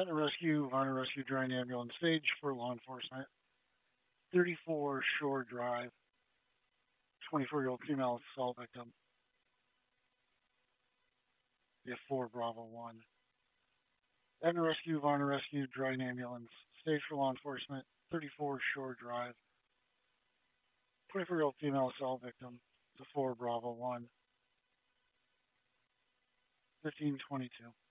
At a rescue, Varna Rescue Drying Ambulance Stage for law enforcement. 34 Shore Drive, 24-year-old female assault victim. Yeah, 4 Bravo 1. At a rescue, Varna Rescue Drying Ambulance Stage for law enforcement. 34 Shore Drive, 24-year-old female assault victim. The 4 Bravo 1. 1522.